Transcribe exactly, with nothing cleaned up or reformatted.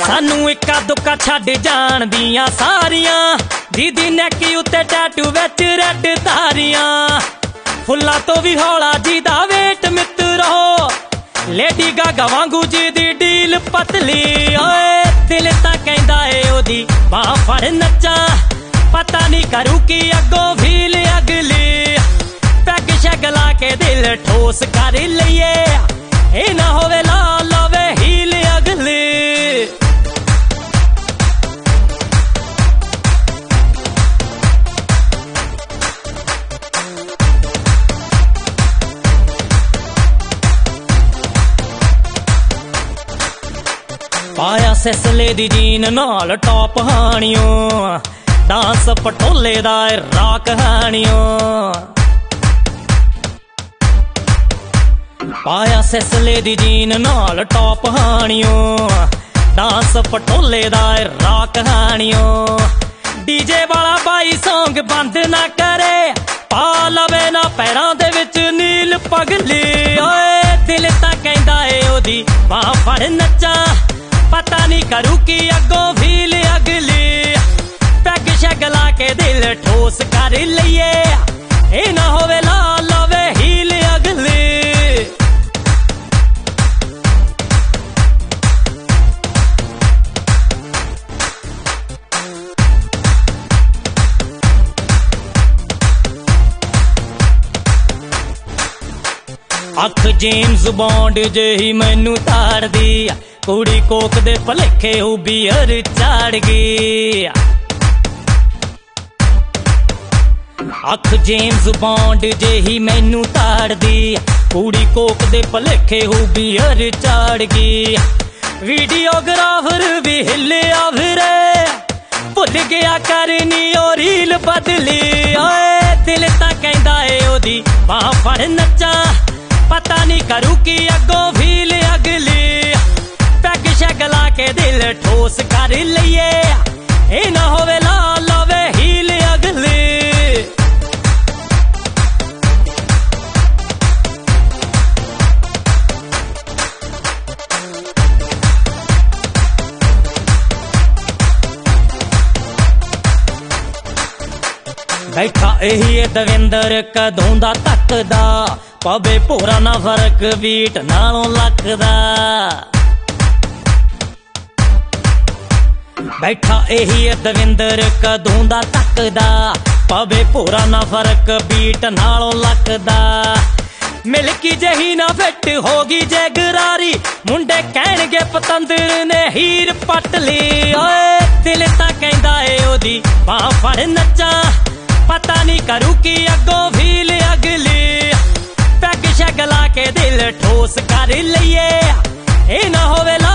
सानू इक्का दुक्का छड्ड जाण दियां सारियां दीदी नैकी उत्ते टैटू विच रैड तारियां फुल्लां तो भी हौला जी दा वेट मित्रो लेडी गागा वांगू जी दी डील पतली ओए दिल तां कहंदा ए ओदी बाह फड़ नच्चां पता नहीं करूं की अगों भील अगली पैग शैग ला के दिल ठोस कर लईए ए ना होवे ला लवे हील अगली पाया सिसले दी जीन नाल टॉप हानियों डांस पटोले दा राक हानियों पाया सिसले दी जीन नाल टॉप हानियों डांस पटोले दा राक हानियों डीजे वाला बाई सॉन्ग बंद ना करे पा लवे ना पैरां दे विच नील पगली ओए दिल तां कहंदा ए ओदी बाह फड़ नच्चां पता नहीं करूं की अगों भील अगली पैग शैग ला के दिल ठोस कर लईए ए ना होवे ला लवे हील अगली अख जेम्स बॉन्ड जेही मैनू ताड़ दी कुड़ी कोक दे भलेखे हो बीयर चाड़ गई अख जेम्स बॉन्ड जेही मैनू ताड़ दी कुड़ी कोक दे भलेखे हो बीयर चाड़ गई वीडियोग्राफर भी हिलिया फिरे भुल गया करनी ओ रील बदली ओए दिल तां कहंदा ए ओदी बाह फड़ नच्चां पता नहीं करूं की अगों भील अगली पैग शैग ला के दिल ठोस कर लईए ए ना होवे ला लवे हील अगली बैठा यही दविंदर कदों दा तकदा पवे भोरा ना फर्क बीट नालों लकदा बैठा यही दविंदर कदों दा तकदा पवे भोरा ना फर्क बीट नालों लकदा मिलकी जही ना फिट होगी जे गरारी मुंडे कहणगे पतंदर ने हीर पट ली ओए दिल तां कहंदा ए ओदी बाह फड़ नच्चां पता नहीं करूं की अगों भील अगली पैग शैग ला के दिल ठोस कर लईए ए ना होवे